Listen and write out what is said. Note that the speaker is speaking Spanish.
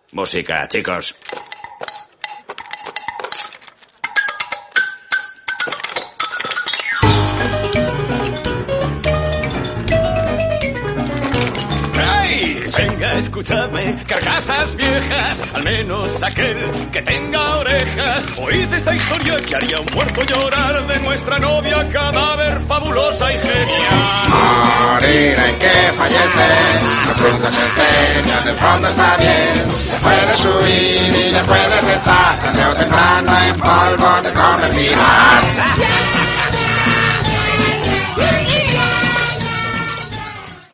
Música, chicos. Venga, escuchadme, carcasas viejas, al menos aquel que tenga orejas. Oíd esta historia que haría un muerto llorar de nuestra novia cadáver fabulosa y genial. Morir en que fallece, no cruzas el ceño, en el fondo está bien. Le puedes huir y le puedes rezar, tarde o temprano en polvo te convertirás.